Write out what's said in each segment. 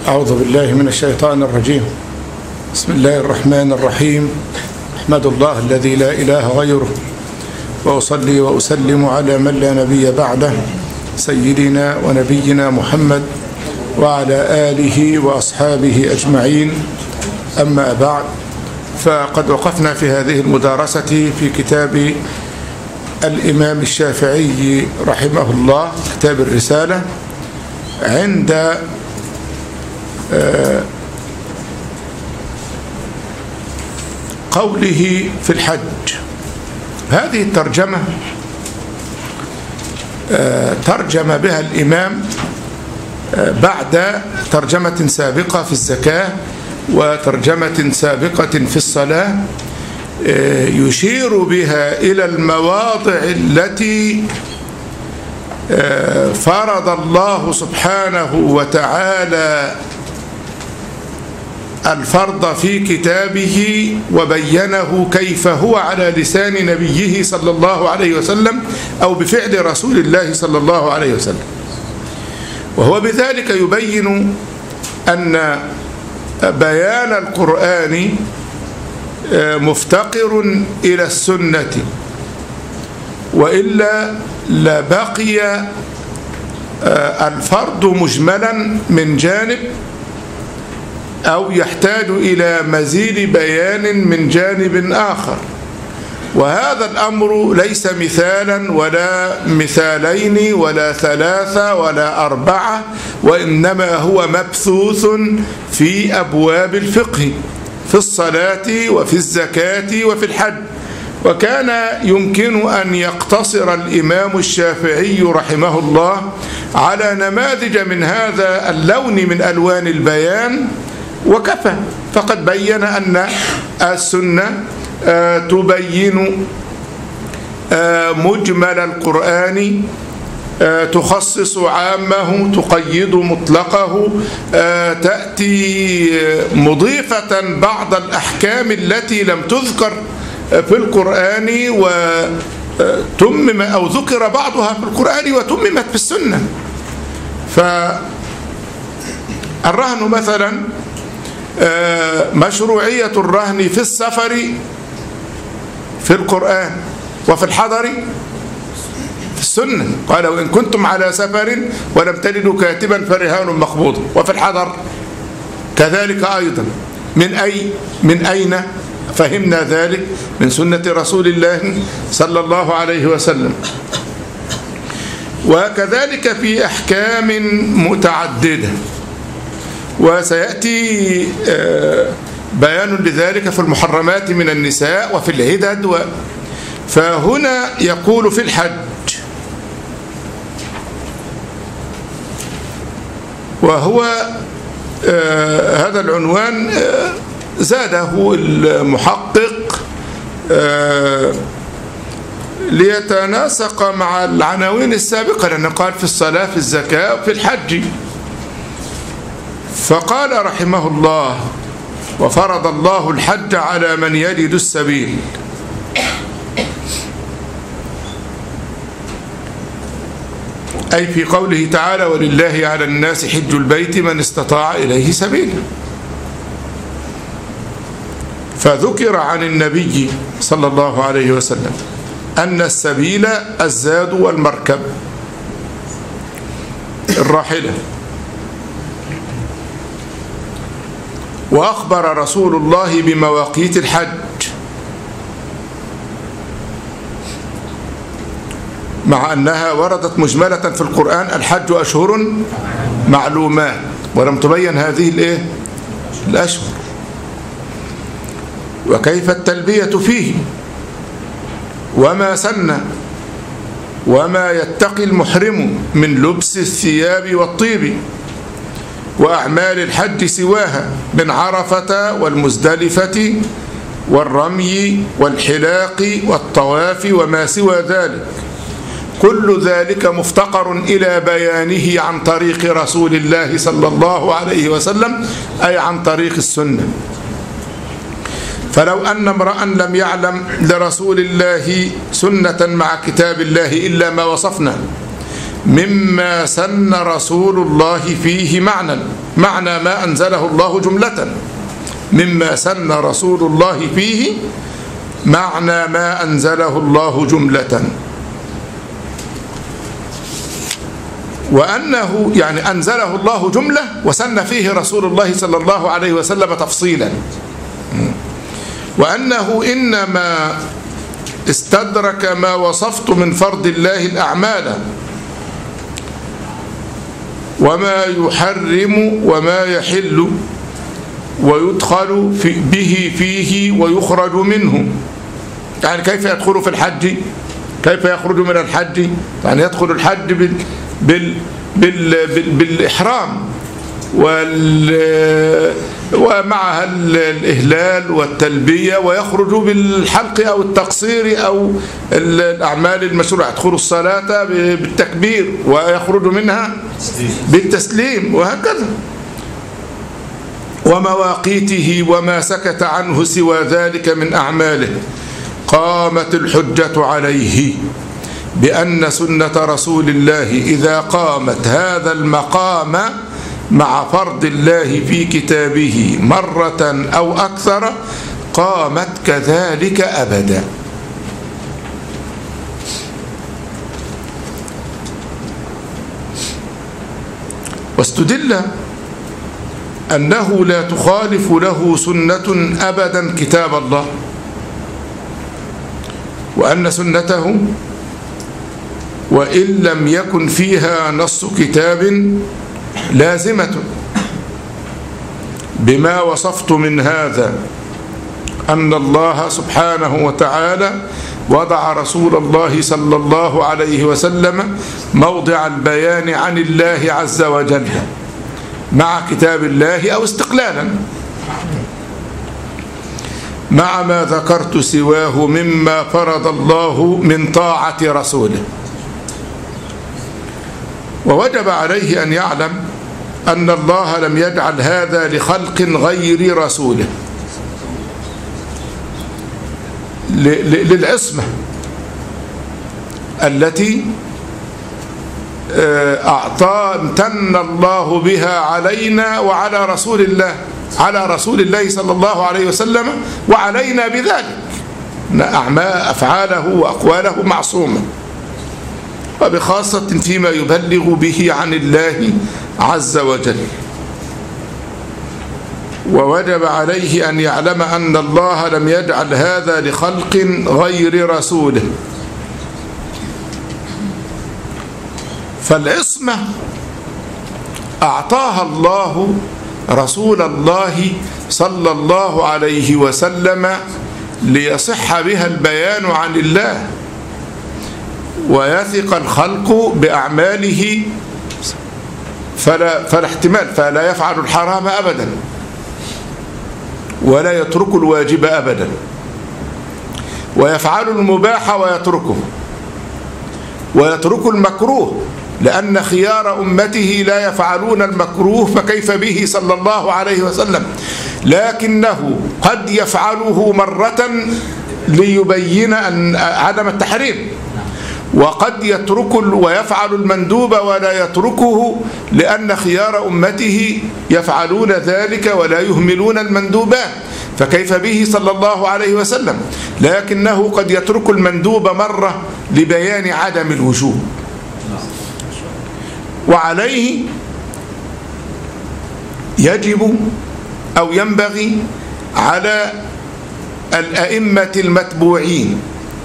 أعوذ بالله من الشيطان الرجيم. بسم الله الرحمن الرحيم. أحمد الله الذي لا إله غيره، وأصلي وأسلم على من لا نبي بعده، سيدنا ونبينا محمد وعلى آله وأصحابه أجمعين. أما بعد، فقد وقفنا في هذه المدارسة في كتاب الإمام الشافعي رحمه الله، كتاب الرسالة، عند قوله في الحج. هذه الترجمة ترجم بها الإمام بعد ترجمة سابقة في الزكاة وترجمة سابقة في الصلاة، يشير بها إلى المواضع التي فرض الله سبحانه وتعالى الفرض في كتابه وبينه كيف هو على لسان نبيه صلى الله عليه وسلم أو بفعل رسول الله صلى الله عليه وسلم. وهو بذلك يبين أن بيان القرآن مفتقر إلى السنة، وإلا لبقي الفرض مجملا من جانب أو يحتاج إلى مزيد بيان من جانب آخر. وهذا الأمر ليس مثالا ولا مثالين ولا ثلاثة ولا أربعة، وإنما هو مبثوث في أبواب الفقه، في الصلاة وفي الزكاة وفي الحج. وكان يمكن أن يقتصر الإمام الشافعي رحمه الله على نماذج من هذا اللون من ألوان البيان وكفى، فقد بين أن السنة تبين مجمل القرآن، تخصص عامه، تقيد مطلقه، تأتي مضيفة بعض الأحكام التي لم تذكر في القرآن وتمم أو ذكر بعضها في القرآن وتممت في السنة. فالرهن مثلا، مشروعية الرهن في السفر في القرآن، وفي الحضر في السنة. قال: وإن كنتم على سفر ولم تجدوا كاتبا فرهان مقبوض. وفي الحضر كذلك أيضا. من أين فهمنا ذلك؟ من سنة رسول الله صلى الله عليه وسلم. وكذلك في أحكام متعددة، وسيأتي بيان لذلك في المحرمات من النساء وفي العدد. فهنا يقول في الحج، وهو هذا العنوان زاده المحقق ليتناسق مع العناوين السابقة، لأنه قال في الصلاة، في الزكاة، وفي الحج. فقال رحمه الله: وفرض الله الحج على من يجد السبيل. أي في قوله تعالى: ولله على الناس حج البيت من استطاع إليه سبيلا. فذكر عن النبي صلى الله عليه وسلم أن السبيل الزاد والمركب، الراحلة. وأخبر رسول الله بمواقيت الحج، مع أنها وردت مجملة في القرآن: الحج أشهر معلومات، ولم تبين هذه الأشهر، وكيف التلبية فيه، وما سن، وما يتقي المحرم من لبس الثياب والطيب، وأعمال الحج سواها من عرفة والمزدلفة والرمي والحلاق والطواف وما سوى ذلك. كل ذلك مفتقر إلى بيانه عن طريق رسول الله صلى الله عليه وسلم، أي عن طريق السنة. فلو أن امرأ لم يعلم لرسول الله سنة مع كتاب الله إلا ما وصفنا، مما سن رسول الله فيه معنى ما أنزله الله جملة، مما سن رسول الله فيه معنى ما أنزله الله جملة. وأنه يعني أنزله الله جملة وسن فيه رسول الله صلى الله عليه وسلم تفصيلا. وأنه إنما استدرك ما وصفت من فرض الله الأعمال وما يحرم وما يحل ويدخل به فيه ويخرج منه. يعني كيف يدخل في الحج، كيف يخرج من الحج، يعني يدخل الحج بالإحرام ومعها الإهلال والتلبية، ويخرج بالحلق أو التقصير أو الأعمال المشروعة، يدخل الصلاة بالتكبير ويخرج منها بالتسليم، وهكذا. ومواقيته وما سكت عنه سوى ذلك من أعماله. قامت الحجة عليه بأن سنة رسول الله إذا قامت هذا المقام مع فرض الله في كتابه مرة أو أكثر قامت كذلك أبدا. واستدل أنه لا تخالف له سنة أبدا كتاب الله، وأن سنته وإن لم يكن فيها نص كتاب لازمة، بما وصفت من هذا أن الله سبحانه وتعالى وضع رسول الله صلى الله عليه وسلم موضع البيان عن الله عز وجل مع كتاب الله أو استقلالا، مع ما ذكرت سواه مما فرض الله من طاعة رسوله. ووجب عليه أن يعلم أن الله لم يجعل هذا لخلق غير رسوله، للعصمة التي امتن الله بها علينا وعلى رسول الله، على رسول الله صلى الله عليه وسلم وعلينا بذلك، أفعاله وأقواله معصومة، وبخاصة فيما يبلغ به عن الله عز وجل. ووجب عليه أن يعلم أن الله لم يجعل هذا لخلق غير رسوله. فالعصمة أعطاها الله رسول الله صلى الله عليه وسلم ليصح بها البيان عن الله ويثق الخلق بأعماله، فلا احتمال، فلا يفعل الحرام أبدا ولا يترك الواجب أبدا، ويفعل المباح ويترك المكروه، لأن خيار أمته لا يفعلون المكروه، فكيف به صلى الله عليه وسلم؟ لكنه قد يفعله مرة ليبين أن عدم التحريم، وقد يترك ويفعل المندوب ولا يتركه لأن خيار أمته يفعلون ذلك ولا يهملون المندوبات، فكيف به صلى الله عليه وسلم؟ لكنه قد يترك المندوب مرة لبيان عدم الوجوب. وعليه يجب أو ينبغي على الأئمة المتبوعين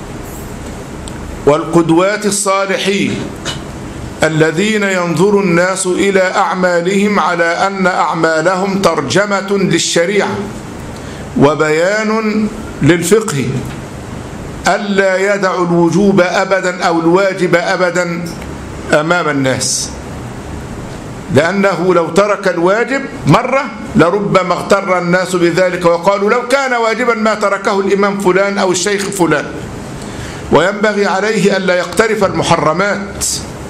والقدوات الصالحين الذين ينظر الناس إلى أعمالهم على أن أعمالهم ترجمة للشريعة وبيان للفقه، ألا يدعوا الوجوب أبدا أو الواجب أبدا أمام الناس، لأنه لو ترك الواجب مرة لربما اغتر الناس بذلك وقالوا لو كان واجبا ما تركه الإمام فلان أو الشيخ فلان. وينبغي عليه ألا يقترف المحرمات،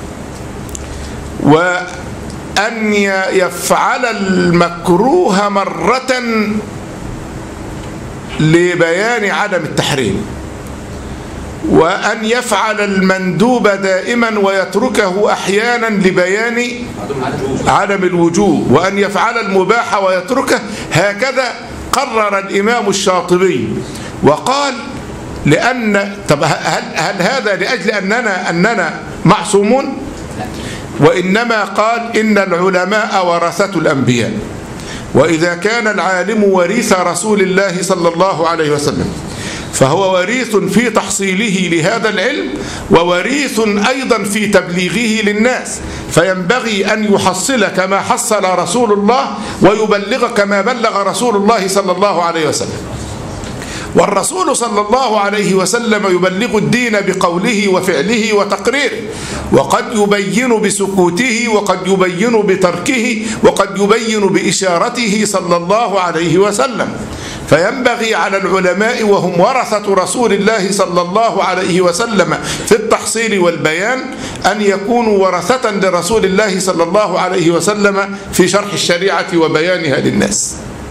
وأن يفعل المكروه مرة لبيان عدم التحريم، وأن يفعل المندوب دائما ويتركه أحيانا لبيان عدم الوجوب، وأن يفعل المباح ويتركه. هكذا قرر الإمام الشاطبي وقال طب هل هذا لأجل أننا معصومون؟ وإنما قال إن العلماء ورثة الأنبياء، وإذا كان العالم وريث رسول الله صلى الله عليه وسلم فهو وريث في تحصيله لهذا العلم، ووريث أيضا في تبليغه للناس، فينبغي أن يحصل كما حصل رسول الله ويبلغ كما بلغ رسول الله صلى الله عليه وسلم. والرسول صلى الله عليه وسلم يبلغ الدين بقوله وفعله وتقريره، وقد يبين بسكوته، وقد يبين بتركه، وقد يبين بإشارته صلى الله عليه وسلم. فينبغي على العلماء وهم ورثة رسول الله صلى الله عليه وسلم في التحصيل والبيان أن يكونوا ورثة لرسول الله صلى الله عليه وسلم في شرح الشريعة وبيانها للناس.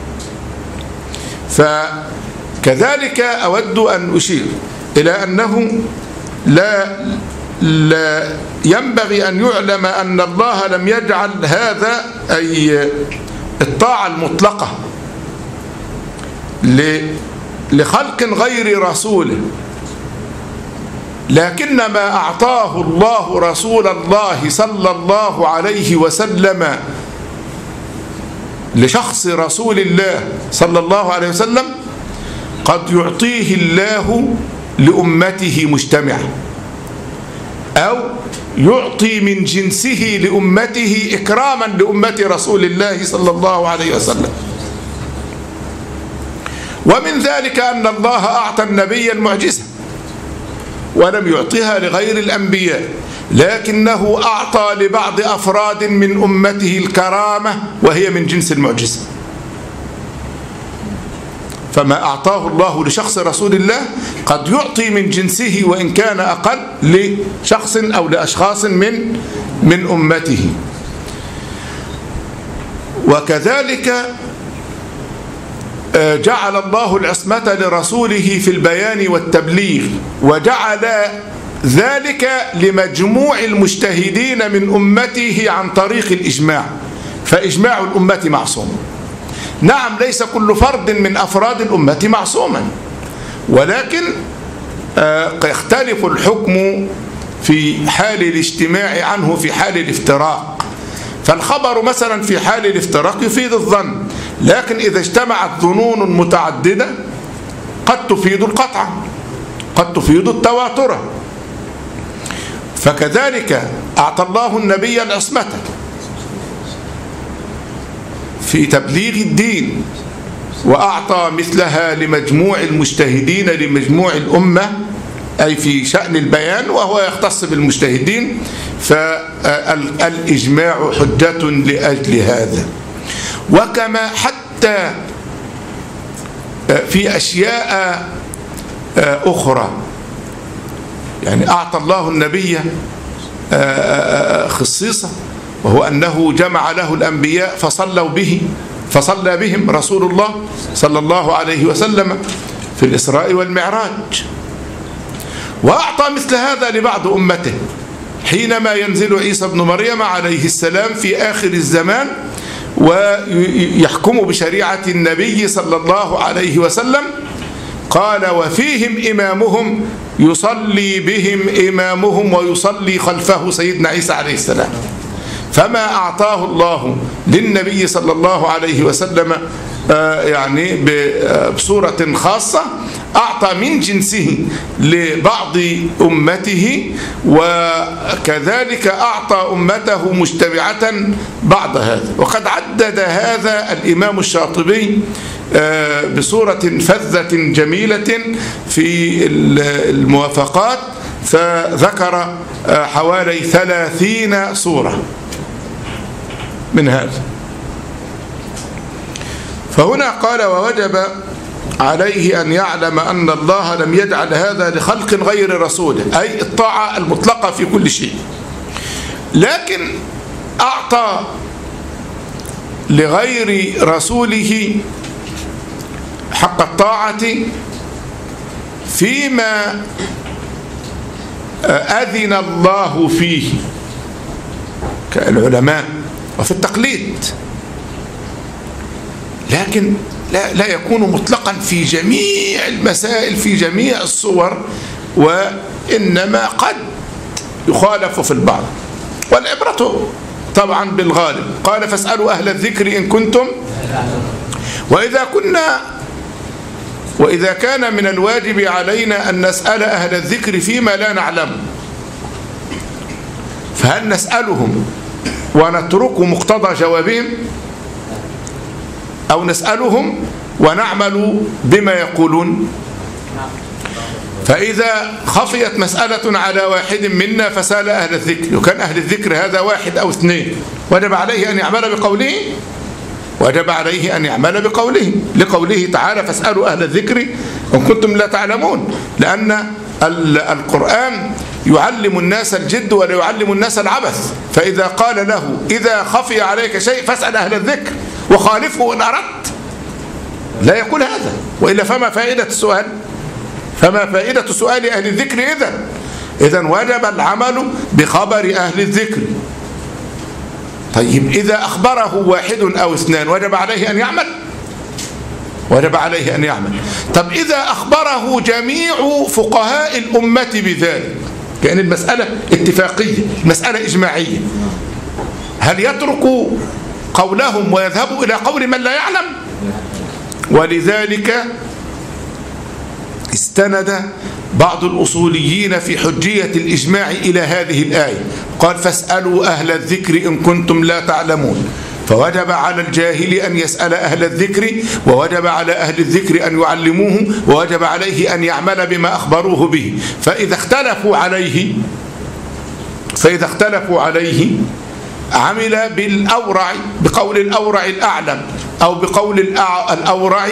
فكذلك أود أن أشير إلى أنه لا ينبغي أن يعلم أن الله لم يجعل هذا أي الطاعة المطلقة لخلق غير رسوله، لكنما أعطاه الله رسول الله صلى الله عليه وسلم لشخص رسول الله صلى الله عليه وسلم قد يعطيه الله لأمته مجتمعة، أو يعطي من جنسه لأمته إكراما لأمة رسول الله صلى الله عليه وسلم. ومن ذلك أن الله أعطى النبي المعجزة ولم يعطيها لغير الأنبياء، لكنه أعطى لبعض أفراد من أمته الكرامة وهي من جنس المعجزة. فما أعطاه الله لشخص رسول الله قد يعطي من جنسه وإن كان أقل لشخص أو لأشخاص من أمته. وكذلك جعل الله العصمة لرسوله في البيان والتبليغ، وجعل ذلك لمجموع المجتهدين من أمته عن طريق الإجماع، فإجماع الأمة معصوم. نعم ليس كل فرد من أفراد الأمة معصوما، ولكن يختلف الحكم في حال الاجتماع عنه في حال الافتراق. فالخبر مثلا في حال الافتراق يفيد الظن، لكن إذا اجتمعت ظنون متعددة قد تفيد القطع، قد تفيد التواتر. فكذلك أعطى الله النبي العصمة في تبليغ الدين، وأعطى مثلها لمجموع المجتهدين لمجموع الأمة، أي في شأن البيان وهو يختص بالمجتهدين، فالإجماع حجة لأجل هذا. وكما حتى في أشياء أخرى، يعني أعطى الله النبي خصيصة، وهو أنه جمع له الأنبياء فصلى بهم رسول الله صلى الله عليه وسلم في الإسراء والمعراج. وأعطى مثل هذا لبعض أمته حينما ينزل عيسى بن مريم عليه السلام في آخر الزمان ويحكم بشريعة النبي صلى الله عليه وسلم، قال وفيهم إمامهم يصلي بهم إمامهم ويصلي خلفه سيدنا عيسى عليه السلام. فما أعطاه الله للنبي صلى الله عليه وسلم يعني بصورة خاصة أعطى من جنسه لبعض أمته، وكذلك أعطى أمته مجتمعة بعد هذا. وقد عدد هذا الإمام الشاطبي بصورة فذة جميلة في الموافقات، فذكر حوالي 30 صورة من هذا. فهنا قال ووجب عليه أن يعلم أن الله لم يجعل هذا لخلق غير رسوله، أي الطاعة المطلقة في كل شيء، لكن أعطى لغير رسوله حق الطاعة فيما أذن الله فيه كالعلماء وفي التقليد، لكن لا يكون مطلقا في جميع المسائل في جميع الصور، وإنما قد يخالف في البعض، والعبرة طبعا بالغالب. قال فاسألوا أهل الذكر إن كنتم. وإذا كان من الواجب علينا أن نسأل أهل الذكر فيما لا نعلم، فهل نسألهم ونترك مقتضى جوابهم، أو نسألهم ونعمل بما يقولون؟ فإذا خفيت مسألة على واحد منا فسأل أهل الذكر، وكان أهل الذكر هذا واحد أو اثنين، وجب عليه أن يعمل بقوله، وجب عليه أن يعمل بقوله، لقوله تعالى فاسألوا أهل الذكر إن كنتم لا تعلمون، لأن القرآن يعلم الناس الجد ولا يعلم الناس العبث. فإذا قال له إذا خفي عليك شيء فاسأل أهل الذكر وخالفه إن أردت، لا يقول هذا، وإلا فما فائدة السؤال؟ فما فائدة سؤال أهل الذكر إذن وجب العمل بخبر أهل الذكر. طيب إذا أخبره واحد أو اثنان وجب عليه أن يعمل؟ وجب عليه أن يعمل. طب إذا أخبره جميع فقهاء الأمة بذلك، كأن المسألة اتفاقية، مسألة إجماعية، هل يترك قولهم ويذهب إلى قول من لا يعلم؟ ولذلك استند بعض الأصوليين في حجية الإجماع إلى هذه الآية، قال فاسألوا أهل الذكر إن كنتم لا تعلمون، فوجب على الجاهل أن يسأل أهل الذكر، ووجب على أهل الذكر أن يعلموه، ووجب عليه أن يعمل بما أخبروه به. فإذا اختلفوا عليه عمل بالأورع، بقول الأورع الأعلم، أو بقول الأورع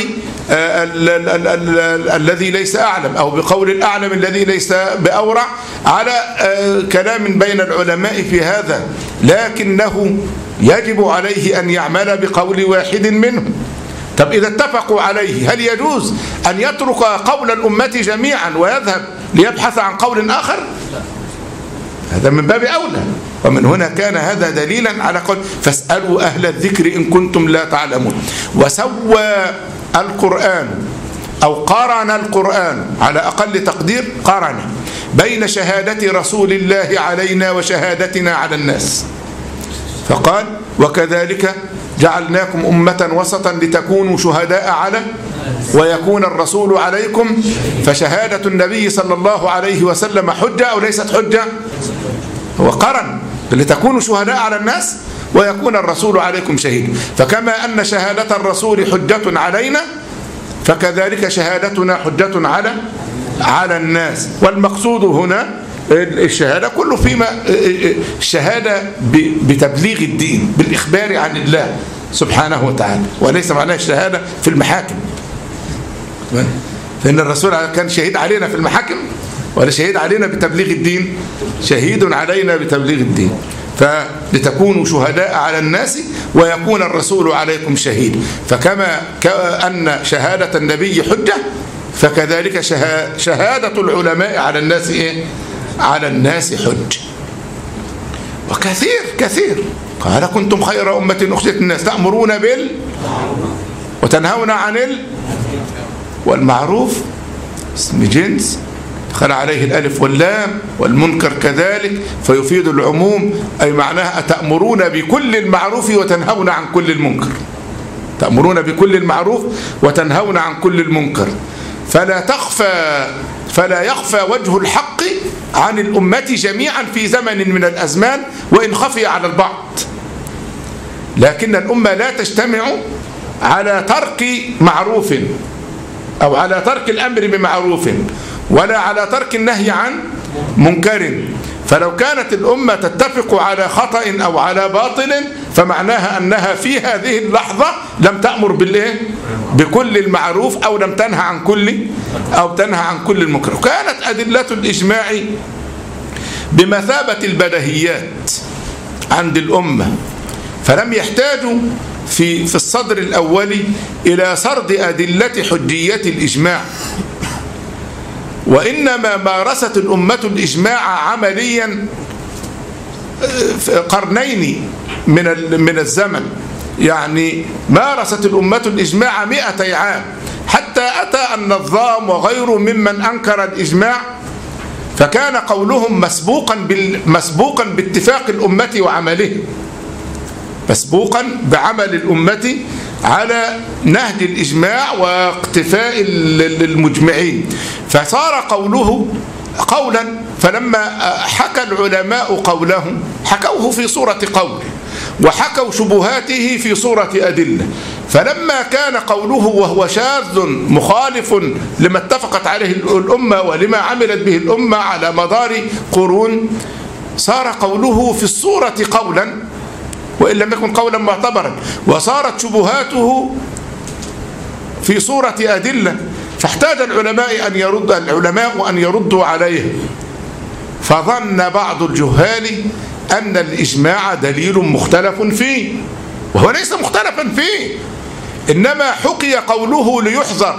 الذي ليس أعلم، أو بقول الأعلم الذي ليس بأورع، على كلام بين العلماء في هذا، لكنه يجب عليه أن يعمل بقول واحد منهم. طب إذا اتفقوا عليه هل يجوز أن يترك قول الأمة جميعا ويذهب ليبحث عن قول آخر؟ هذا من باب أولى. ومن هنا كان هذا دليلا على قول فاسألوا أهل الذكر إن كنتم لا تعلمون. وسوى القرآن أو قارن القرآن على أقل تقدير، قارن بين شهادة رسول الله علينا وشهادتنا على الناس، فقال وكذلك جعلناكم أمة وسطا لتكونوا شهداء على ويكون الرسول عليكم، فشهادة النبي صلى الله عليه وسلم حجة أو ليست حجة؟ هو قرن لتكونوا شهداء على الناس ويكون الرسول عليكم شهيد. فكما أن شهادة الرسول حجة علينا، فكذلك شهادتنا حجة على الناس. والمقصود هنا الشهادة كله فيما الشهادة بتبليغ الدين، بالإخبار عن الله سبحانه وتعالى، وليس معناه الشهادة في المحاكم، فإن الرسول كان شهيد علينا في المحاكم ولا شهيد علينا بتبليغ الدين؟ شهيد علينا بتبليغ الدين. فلتكونوا شهداء على الناس ويكون الرسول عليكم شهيد. فكما أن شهادة النبي حجة، فكذلك شهادة العلماء على الناس على الناس حج. وكثير قال كنتم خير أمة أخرجت الناس تأمرون وتنهون عن والمعروف اسم جنس دخل عليه الألف واللام، والمنكر كذلك فيفيد العموم، أي معناها أتأمرون بكل المعروف وتنهون عن كل المنكر، تأمرون بكل المعروف وتنهون عن كل المنكر. فلا يخفى وجه الحق عن الأمة جميعا في زمن من الأزمان وإن خفي على البعض، لكن الأمة لا تجتمع على ترك معروف أو على ترك الأمر بمعروف ولا على ترك النهي عن منكر. فلو كانت الأمة تتفق على خطأ أو على باطل فمعناها أنها في هذه اللحظة لم تأمر بكل المعروف أو لم تنهى عن كل المنكر. وكانت أدلة الإجماع بمثابة البديهيات عند الأمة، فلم يحتاجوا في الصدر الأول إلى سرد أدلة حجية الإجماع، وإنما مارست الأمة الإجماع عمليا قرنين من الزمن، يعني مارست الأمة الإجماع 200 عام، حتى أتى النظام وغيره ممن أنكر الإجماع، فكان قولهم مسبوقا باتفاق الأمة وعمله، مسبوقا بعمل الأمة على نهج الإجماع واقتفاء المجمعين، فصار قوله قولا. فلما حكى العلماء قولهم حكوه في صورة قول، وحكوا شبهاته في صورة أدلة. فلما كان قوله وهو شاذ مخالف لما اتفقت عليه الأمة ولما عملت به الأمة على مدار قرون، صار قوله في الصورة قولا وإن لم يكن قولا معتبرا، وصارت شبهاته في صورة أدلة، فاحتاج العلماء أن يردوا عليه. فظن بعض الجهال أن الإجماع دليل مختلف فيه، وهو ليس مختلفا فيه، إنما حكي قوله ليحذر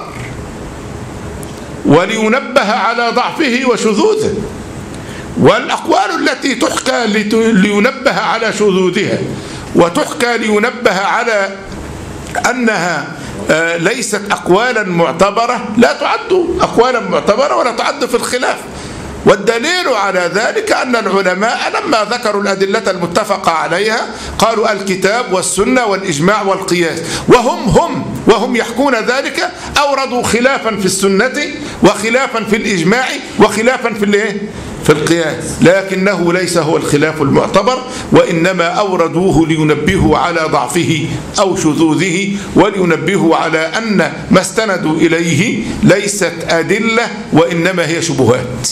ولينبه على ضعفه وشذوذه، والأقوال التي تحكى لينبه على شذوذها وتحكى لينبه على أنها ليست أقوالا معتبرة لا تعد أقوالا معتبرة ولا تعد في الخلاف. والدليل على ذلك أن العلماء لما ذكروا الأدلة المتفق عليها قالوا الكتاب والسنة والإجماع والقياس، وهم يحكون ذلك أوردوا خلافا في السنة وخلافا في الإجماع وخلافا في القياس، لكنه ليس هو الخلاف المعتبر، وإنما أوردوه لينبهوا على ضعفه أو شذوذه، ولينبهوا على أن ما استندوا إليه ليست أدلة وإنما هي شبهات.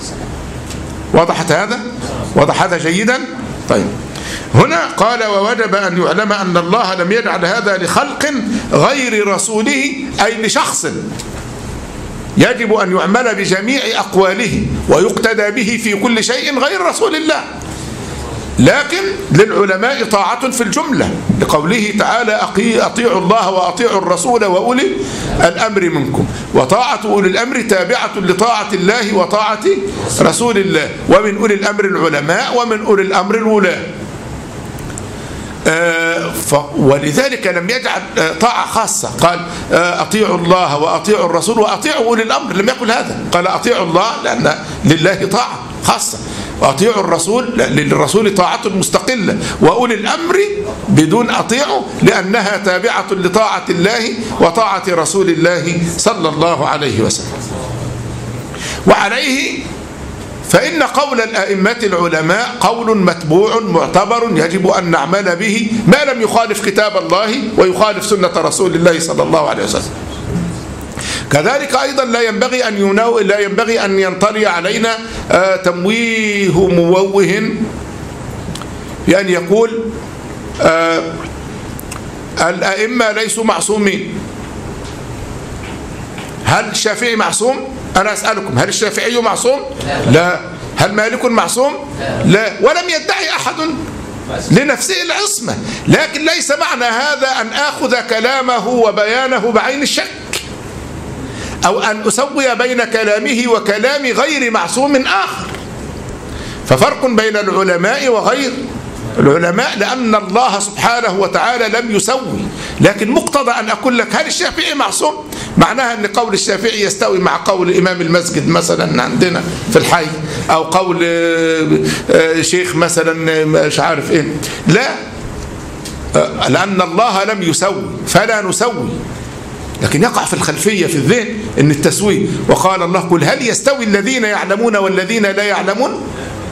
وضح هذا جيدا؟ طيب، هنا قال ووجب أن يعلم أن الله لم يجعل هذا لخلق غير رسوله، أي لشخص يجب أن يعمل بجميع أقواله ويقتدى به في كل شيء غير رسول الله، لكن للعلماء طاعة في الجملة، لقوله تعالى أطيعوا الله وأطيعوا الرسول وأولي الأمر منكم، وطاعة أولي الأمر تابعة لطاعة الله وطاعة رسول الله، ومن أولي الأمر العلماء ومن أولي الأمر الولاة. ولذلك لم يجعل طاعة خاصة، قال أطيعوا الله وأطيعوا الرسول وأطيعوا أولي الأمر، لم يقل هذا، قال أطيعوا الله لأن لله طاعة خاصة، وأطيعوا الرسول للرسول طاعة مستقلة، وأولي الأمر بدون أطيعوا لأنها تابعة لطاعة الله وطاعة رسول الله صلى الله عليه وسلم. وعليه فإن قول الأئمة العلماء قول متبوع معتبر يجب أن نعمل به ما لم يخالف كتاب الله ويخالف سنة رسول الله صلى الله عليه وسلم. كذلك أيضا لا ينبغي أن ينطلي علينا تمويه مووه بأن يقول الأئمة ليسوا معصومين. هل الشافعي معصوم؟ أنا أسألكم، هل الشافعي معصوم؟ لا. هل مالك معصوم؟ لا. ولم يدعي أحد لنفسه العصمة، لكن ليس معنى هذا أن آخذ كلامه وبيانه بعين الشك، أو أن أسوي بين كلامه وكلام غير معصوم آخر. ففرق بين العلماء وغير العلماء، لأن الله سبحانه وتعالى لم يسوي. لكن مقتضى أن أقول لك هل الشافعي معصوم؟ معناها أن قول الشافعي يستوي مع قول إمام المسجد مثلا عندنا في الحي، أو قول شيخ مثلا مش عارف إيه. لا، لأن الله لم يسوي فلا نسوي، لكن يقع في الخلفية في الذهن أن التسويه. وقال الله قل هل يستوي الذين يعلمون والذين لا يعلمون؟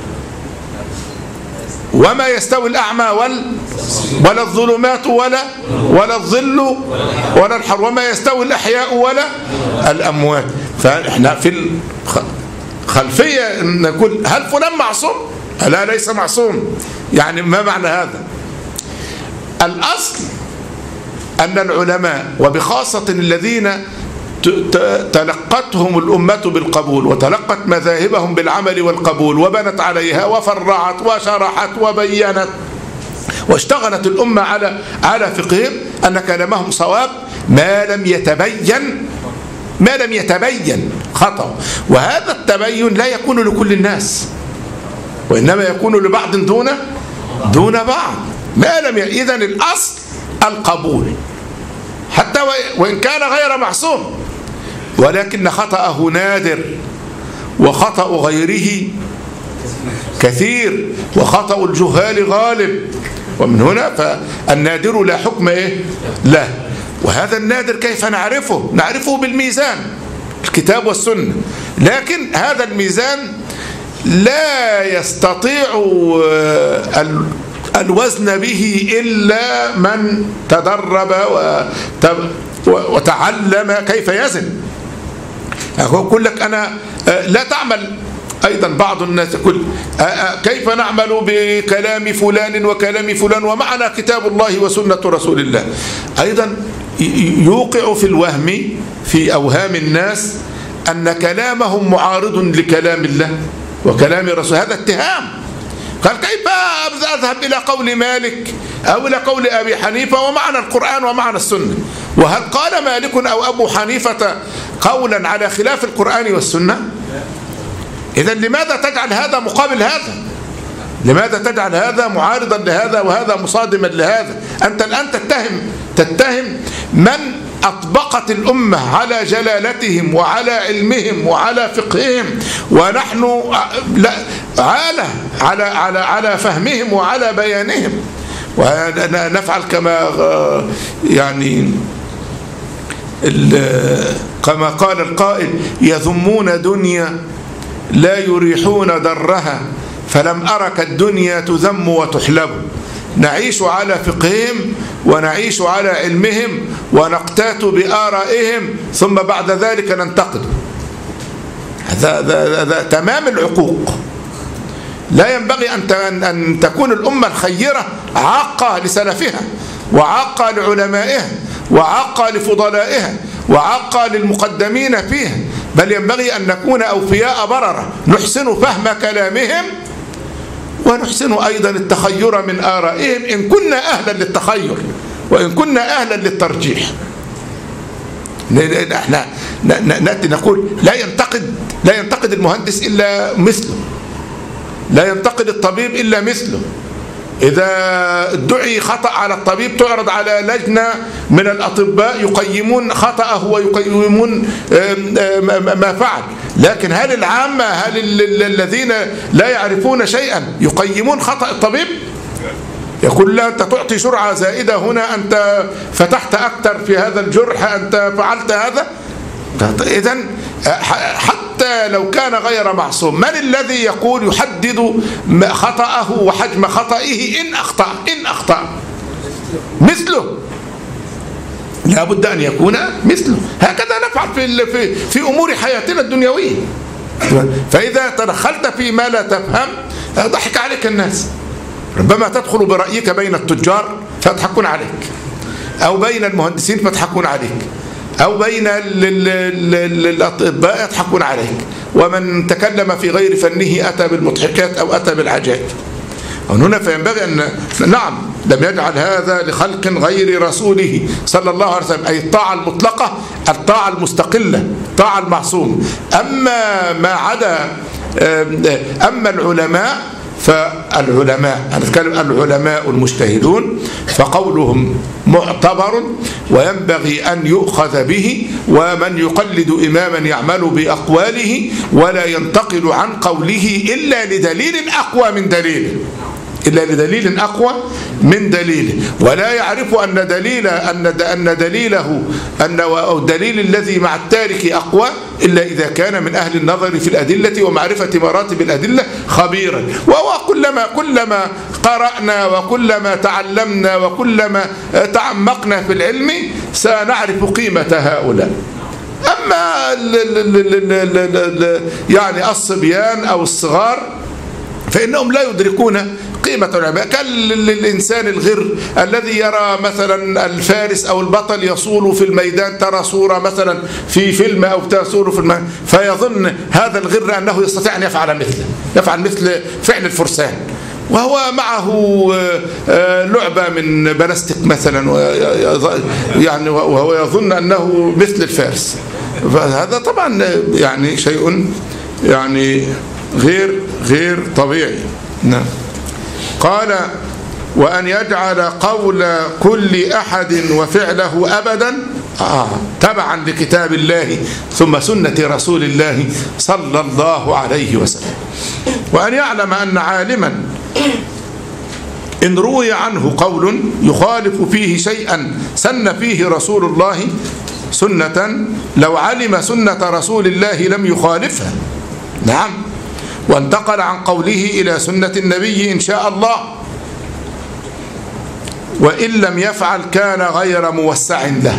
وما يستوي الأعمى ولا الظلمات ولا الظل ولا الحر، وما يستوي الأحياء ولا الأموات. فإحنا في الخلفية نقول هل فلان معصوم؟ لا، ليس معصوم. يعني ما معنى هذا؟ الأصل أن العلماء وبخاصة الذين تلقتهم الأمة بالقبول وتلقت مذاهبهم بالعمل والقبول وبنت عليها وفرعت وشرحت وبينت واشتغلت الأمة على فقههم، أن كلامهم صواب ما لم يتبين ما لم يتبين خطأ، وهذا التبين لا يكون لكل الناس، وإنما يكون لبعض دون بعض. ما لم إذن الأصل القبول حتى وإن كان غير معصوم، ولكن خطأه نادر وخطأ غيره كثير وخطأ الجهال غالب، ومن هنا فالنادر لا حكم له. وهذا النادر كيف نعرفه؟ نعرفه بالميزان، الكتاب والسنة، لكن هذا الميزان لا يستطيع الوزن به إلا من تدرب وتعلم كيف يزن. أقول لك أنا لا تعمل. أيضا بعض الناس يقول كيف نعمل بكلام فلان وكلام فلان ومعنا كتاب الله وسنة رسول الله؟ أيضا يوقع في الوهم في أوهام الناس أن كلامهم معارض لكلام الله وكلام رسول. هذا اتهام. قال كيف أذهب إلى قول مالك أو إلى قول أبي حنيفة ومعنى القرآن ومعنى السنة؟ وهل قال مالك أو أبو حنيفة قولا على خلاف القرآن والسنة؟ إذن لماذا تجعل هذا مقابل هذا؟ لماذا تجعل هذا معارضا لهذا وهذا مصادما لهذا؟ أنت الآن تتهم من أطبقت الأمة على جلالتهم وعلى علمهم وعلى فقههم، ونحن على فهمهم وعلى بيانهم، ونفعل كما قال القائل: يذمون دنيا لا يريحون درها، فلم أرك الدنيا تذم وتحلب. نعيش على فقههم ونعيش على علمهم ونقتات بآرائهم، ثم بعد ذلك ننتقد. هذا تمام العقوق. لا ينبغي أن تكون الأمة الخيرة عاقة لسلفها وعاقة لعلمائها وعاقة لفضلائها وعاقة للمقدمين فيها، بل ينبغي أن نكون أوفياء بررة نحسن فهم كلامهم ونحسن أيضا التخير من آرائهم إن كنا أهلا للتخير وإن كنا أهلا للترجيح. احنا نأتي نقول لا ينتقد المهندس إلا مثله، لا ينتقد الطبيب إلا مثله. إذا ادعي خطأ على الطبيب تعرض على لجنة من الأطباء يقيمون خطأه ويقيمون ما فعل، لكن هل العامة، هل الذين لا يعرفون شيئا يقيمون خطأ الطبيب؟ يقول له أنت تعطي سرعة زائدة هنا، أنت فتحت أكثر في هذا الجرح، أنت فعلت هذا. إذن حتى لو كان غير معصوم، من الذي يقول يحدد خطأه وحجم خطئه إن أخطأ مثله؟ لا بد أن يكون مثله. هكذا نفعل في أمور حياتنا الدنيوية. فإذا تدخلت في ما لا تفهم ضحك عليك الناس. ربما تدخل برأيك بين التجار فيضحكون عليك، أو بين المهندسين فيضحكون عليك، أو بين الأطباء يضحكون عليك، ومن تكلم في غير فنه أتى بالمضحكات أو أتى بالعجائب. هنا فينبغي أن نعم لم يجعل هذا لخلق غير رسوله صلى الله عليه وسلم، أي الطاعة المطلقة، الطاعة المستقلة، الطاعة المعصومة. أما ما عدا أما العلماء فالعلماء، أنا أتكلم عن العلماء المجتهدون، فقولهم معتبر وينبغي أن يؤخذ به، ومن يقلد إماما يعمل بأقواله ولا ينتقل عن قوله إلا لدليل أقوى من دليله، إلا لدليل أقوى من دليله، ولا يعرف أن دليله أو الدليل الذي مع التارك أقوى إلا إذا كان من أهل النظر في الأدلة ومعرفة مراتب الأدلة خبيرا. وهو كلما قرأنا وكلما تعلمنا وكلما تعمقنا في العلم سنعرف قيمة هؤلاء. أما يعني الصبيان أو الصغار فإنهم لا يدركون قيمة العلماء، كالإنسان الغر الذي يرى مثلا الفارس أو البطل يصول في الميدان، ترى صورة مثلا في فيلم أو تصور في الميدان، فيظن هذا الغر أنه يستطيع أن يفعل مثل فعل الفرسان، وهو معه لعبة من بلاستيك مثلا، يعني وهو يظن أنه مثل الفارس. فهذا طبعا يعني شيء يعني غير طبيعي. نعم. قال وأن يجعل قول كل أحد وفعله أبدا تبعا لكتاب الله ثم سنة رسول الله صلى الله عليه وسلم. وأن يعلم أن عالما إن روي عنه قول يخالف فيه شيئا سن فيه رسول الله سنة، لو علم سنة رسول الله لم يخالفها. نعم. وانتقل عن قوله إلى سنة النبي إن شاء الله، وإن لم يفعل كان غير موسع له.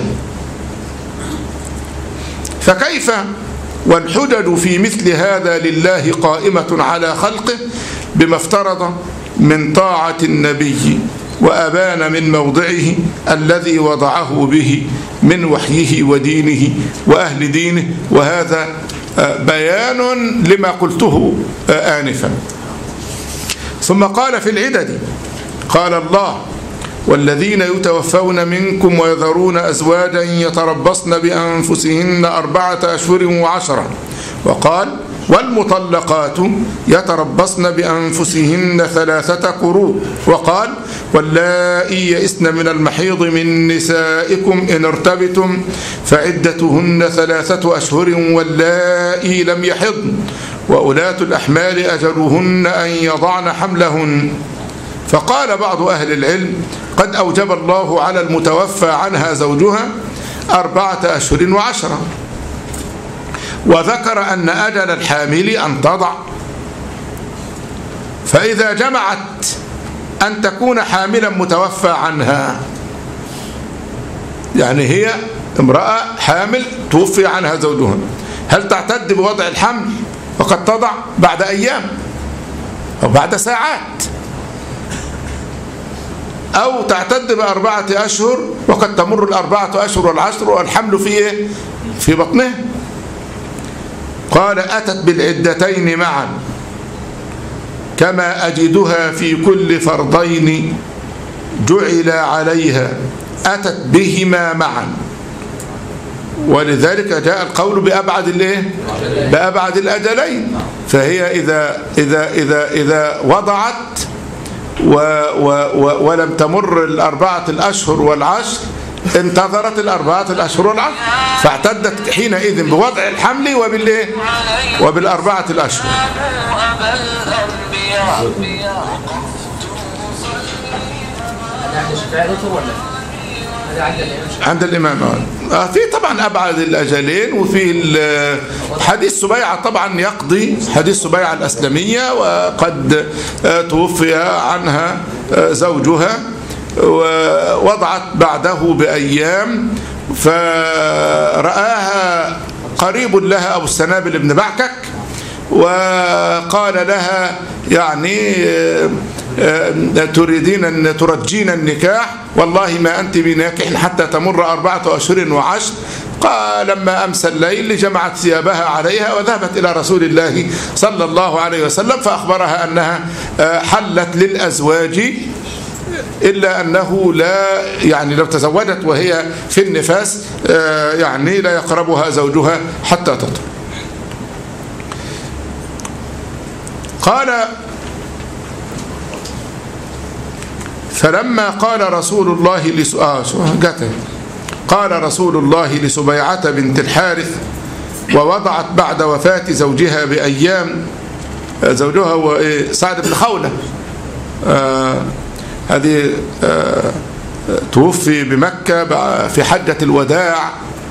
فكيف والحجج في مثل هذا لله قائمة على خلقه بما افترض من طاعة النبي وأبان من موضعه الذي وضعه به من وحيه ودينه وأهل دينه. وهذا بيان لما قلته آنفا. ثم قال في العدد قال الله والذين يتوفون منكم ويذرون أزواجا يتربصن بأنفسهن 4 أشهر وعشرا. وقال والمطلقات يتربصن بأنفسهن 3 قروء. وقال واللائي يئسن من المحيض من نسائكم إن ارتبتم فعدتهن 3 أشهر واللائي لم يحضن وأولاة الأحمال أجلهن أن يضعن حملهن. فقال بعض أهل العلم قد أوجب الله على المتوفى عنها زوجها 4 أشهر و10، وذكر أن أجل الحامل أن تضع. فإذا جمعت أن تكون حاملا متوفى عنها، يعني هي امرأة حامل توفي عنها زوجها، هل تعتد بوضع الحمل وقد تضع بعد أيام أو بعد ساعات، أو تعتد ب4 أشهر وقد تمر 4 أشهر و10 والحمل في إيه؟ في بطنه؟ قال أتت بالعدتين معا كما أجدها في كل فرضين جعل عليها، أتت بهما معا. ولذلك جاء القول بأبعد الأجلين. فهي إذا وضعت ولم تمر 4 أشهر و10 انتظرت 4 أشهر و10 فاعتدت حينئذ بوضع الحمل وبال4 أشهر. عند الإمام في طبعا أبعد الأجلين، وفي حديث سبيعة طبعا يقضي حديث سبيعة الأسلمية، وقد توفي عنها زوجها ووضعت بعده بأيام، فرآها قريب لها أبو السنابل بن بعكك وقال لها يعني تريدين أن ترجين النكاح؟ والله ما أنت بناكح حتى تمر 4 أشهر و10. قال لما أمسى الليل جمعت ثيابها عليها وذهبت إلى رسول الله صلى الله عليه وسلم فأخبرها أنها حلت للأزواج، إلا أنه لا يعني لو تزوجت وهي في النفاس يعني لا يقربها زوجها حتى تطهر. قال فلما قال رسول الله قال رسول الله لسبيعة بنت الحارث ووضعت بعد وفاة زوجها بأيام، زوجها هو سعد بن خولة، هذه توفي بمكة في حجة الوداع،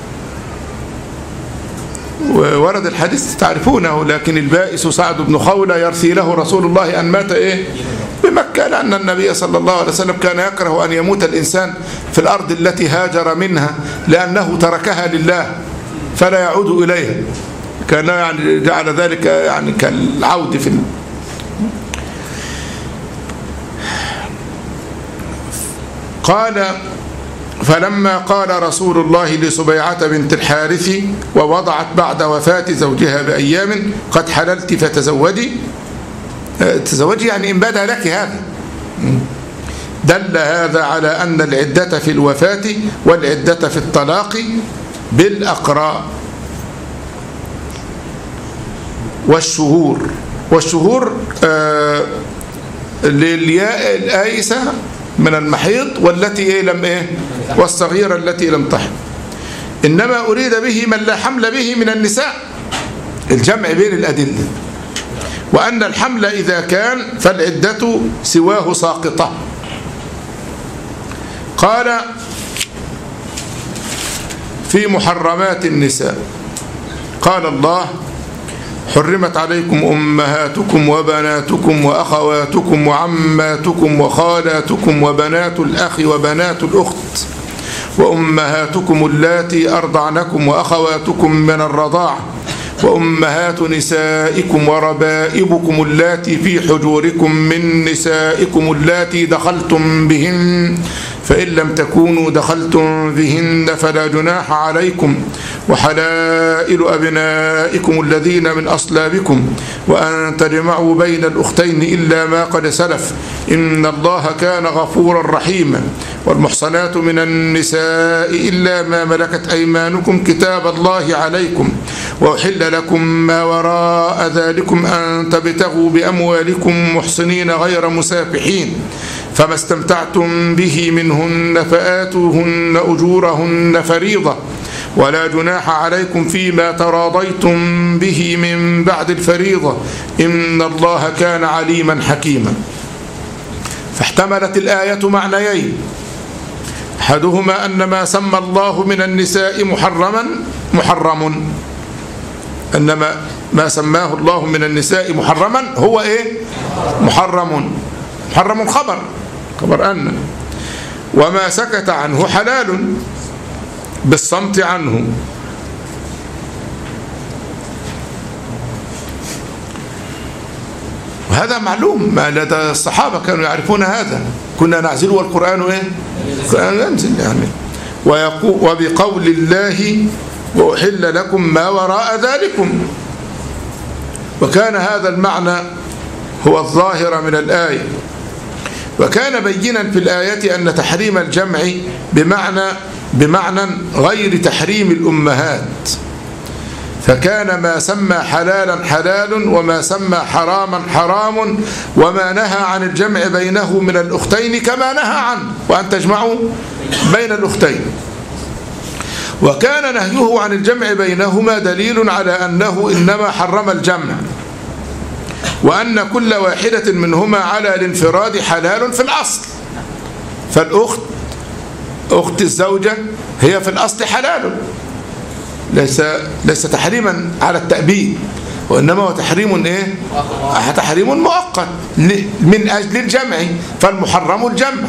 وورد الحديث تعرفونه، لكن البائس سعد بن خولة يرثي له رسول الله أن مات بمكة، لأن النبي صلى الله عليه وسلم كان يكره أن يموت الإنسان في الأرض التي هاجر منها لأنه تركها لله فلا يعود إليها، كان يعني جعل ذلك يعني كالعود في قال فلما قال رسول الله لسبيعة بنت الحارث ووضعت بعد وفاة زوجها بأيام قد حللت فتزوجي، تزوجي يعني إن بدا لك هذا، دل هذا على أن العدة في الوفاة والعدة في الطلاق بالأقراء، والشهور للياء الآيسة من المحيض والتي لم والصغيرة التي لم تحض. إنما أريد به من لا حمل به من النساء، الجمع بين الأدلة، وأن الحمل إذا كان فالعدة سواه ساقطة. قال في محرمات النساء قال الله: حرمت عليكم أمهاتكم وبناتكم وأخواتكم وعماتكم وخالاتكم وبنات الأخ وبنات الأخت وأمهاتكم اللاتي أرضعنكم وأخواتكم من الرضاعة وأمهات نسائكم وربائبكم اللاتي في حجوركم من نسائكم اللاتي دخلتم بهن، فإن لم تكونوا دخلتم بهن فلا جناح عليكم، وحلائل أبنائكم الذين من أصلابكم، وأن تجمعوا بين الأختين إلا ما قد سلف، إن الله كان غفورا رحيما. والمحصنات من النساء إلا ما ملكت أيمانكم كتاب الله عليكم، وأحل لكم ما وراء ذلكم أن تبتغوا بأموالكم محصنين غير مسافحين، فما استمتعتم به منهن فآتوهن أجورهن فريضة، ولا جناح عليكم فيما تراضيتم به من بعد الفريضة، إن الله كان عليما حكيما. فاحتملت الآية معنيين: أحدهما أن ما سمى الله من النساء محرم، أن ما سماه الله من النساء محرما هو محرم خبر أن، وما سكت عنه حلال بالصمت عنه. وهذا معلوم، ما لدى الصحابة كانوا يعرفون هذا. كنا نعزل والقرآن القرآن ينزل يعني. وبقول الله: وأحل لكم ما وراء ذلكم. وكان هذا المعنى هو الظاهر من الآية. وكان بينا في الآية أن تحريم الجمع بمعنى غير تحريم الأمهات، فكان ما سمى حلالا حلال وما سمى حراما حرام، وما نهى عن الجمع بينه من الأختين كما نهى عنه، وأن تجمعوا بين الأختين. وكان نهيه عن الجمع بينهما دليل على أنه إنما حرم الجمع، وأن كل واحدة منهما على الانفراد حلال في الأصل. فالأخت أخت الزوجة هي في الأصل حلال، ليس تحريما على التأبيد، وإنما هو تحريم مؤقت من أجل الجمع، فالمحرم الجمع.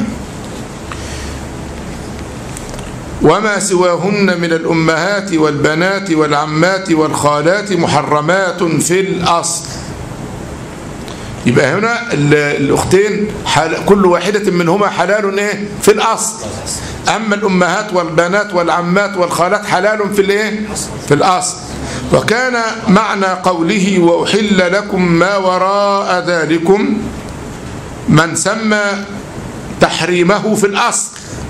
وما سواهن من الأمهات والبنات والعمات والخالات محرمات في الأصل. يبقى هنا الأختين كل واحدة منهما حلال في الأصل، أما الأمهات والبنات والعمات والخالات حلال في الأصل. وكان معنى قوله: وأحل لكم ما وراء ذلكم، من سمى تحريمه في الأصل،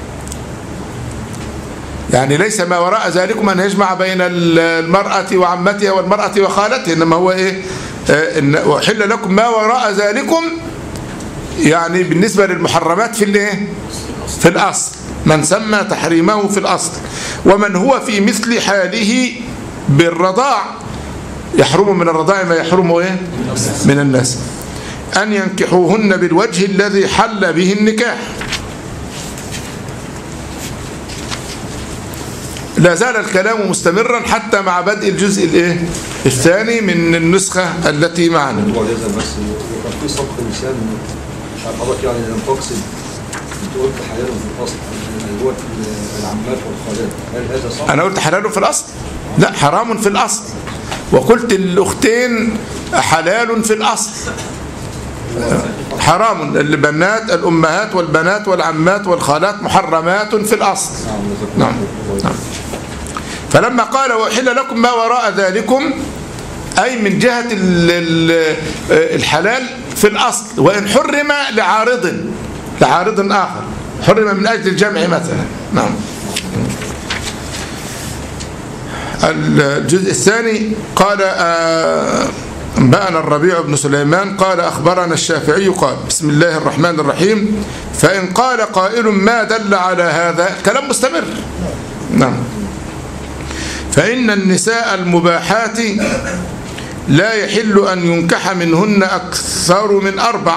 يعني ليس ما وراء ذلكم أن يجمع بين المرأة وعمتها والمرأة وخالتها، إنما هو وأحل لكم ما وراء ذلكم، يعني بالنسبة للمحرمات في الأصل، من سمى تحريمه في الأصل. ومن هو في مثل حاله بالرضاع، يحرم من الرضاع ما يحرم من الناس، أن ينكحوهن بالوجه الذي حل به النكاح. لا زال الكلام مستمرا حتى مع بدء الجزء الثاني من النسخة التي معنا. في سبق لسان حضرتك يعني لم تقصد، انت قلت حلال في الاصل اللي هو العمات والخالات، هل هذا صح؟ انا قلت حلال في الاصل؟ لا، حرام في الاصل. وقلت الاختين حلال في الاصل، حرام البنات الامهات والبنات والعمات والخالات محرمات في الاصل. نعم. فلما قال: وأحل لكم ما وراء ذلكم، أي من جهة الحلال في الأصل، وإن حرم لعارض آخر، حرم من أجل الجمع مثلا. نعم. الجزء الثاني قال: أنبأنا الربيع بن سليمان قال أخبرنا الشافعي قال بسم الله الرحمن الرحيم فإن قال قائل ما دل على هذا كلام مستمر. نعم. فإن النساء المباحات لا يحل أن ينكح منهن أكثر من 4.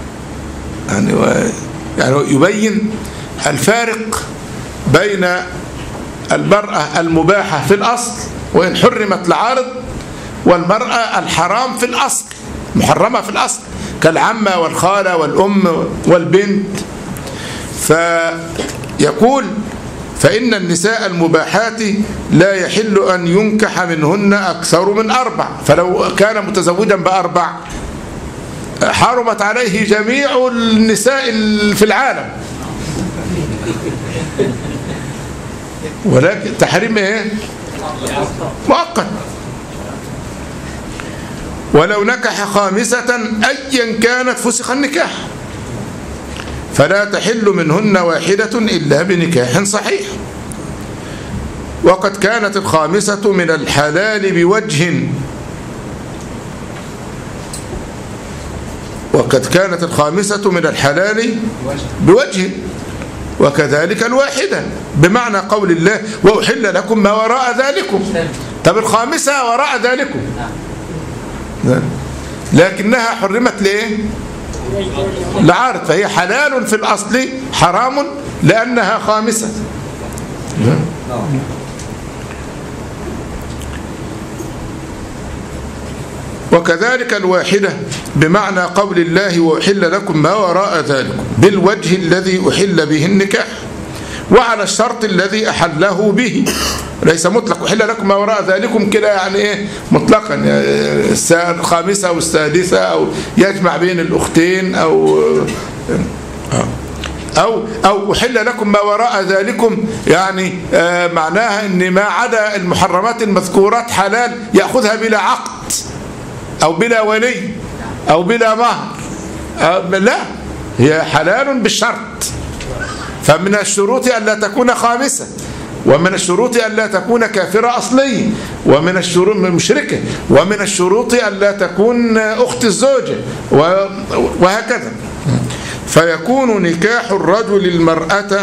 يعني يبين الفارق بين المرأة المباحة في الأصل وإن حرمت العارض، والمرأة الحرام في الأصل محرمة في الأصل كالعمة والخالة والأم والبنت. فيقول فإن النساء المباحات لا يحل أن ينكح منهن أكثر من 4. فلو كان متزوجا ب4 حرمت عليه جميع النساء في العالم، ولكن تحريم ايه؟ مؤقت. ولو نكح خامسة أيا كانت فسخ النكاح، فلا تحل منهن واحدة إلا بنكاح صحيح. وقد كانت الخامسة من الحلال بوجه، وقد كانت الخامسة من الحلال بوجه، وكذلك الواحدة بمعنى قول الله وأحل لكم ما وراء ذلكم. طب الخامسة وراء ذلكم لكنها حرمت ليه؟ لعارض، فهي حلال في الأصل حرام لأنها خامسة. وكذلك الواحدة بمعنى قول الله وأحل لكم ما وراء ذلكم بالوجه الذي أحل به النكاح وعلى الشرط الذي أحله به، ليس مطلق أحل لكم ما وراء ذلكم كده يعني إيه مطلقا الخامسة أو السادسة أو يجمع بين الأختين أو أحل لكم ما وراء ذلكم يعني معناها أن ما عدا المحرمات المذكورات حلال يأخذها بلا عقد أو بلا ولي أو بلا مهر، لا هي حلال بالشرط. فمن الشروط ألا تكون خامسة، ومن الشروط ألا تكون كافرة أصلية، ومن الشروط مشركة، ومن الشروط ألا تكون أخت الزوجة، وهكذا. فيكون نكاح الرجل المرأة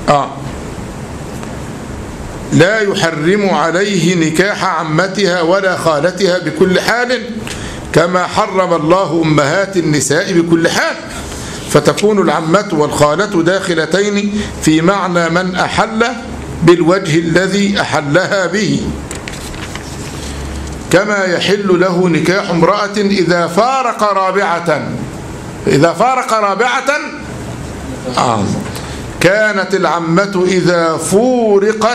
لا يحرم عليه نكاح عمتها ولا خالتها بكل حال، كما حرم الله أمهات النساء بكل حال. فتكون العمة والخالة داخلتين في معنى من أحل بالوجه الذي أحلها به، كما يحل له نكاح امرأة إذا فارق رابعة. إذا فارق رابعة كانت العمة إذا فورقت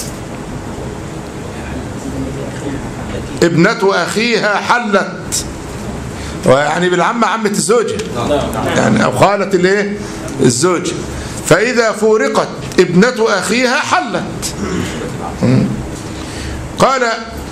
ابنة أخيها حلت، يعني بالعمة عمة الزوجة يعني أو خالة الايه الزوجة. فإذا فورقت ابنة أخيها حلت. قال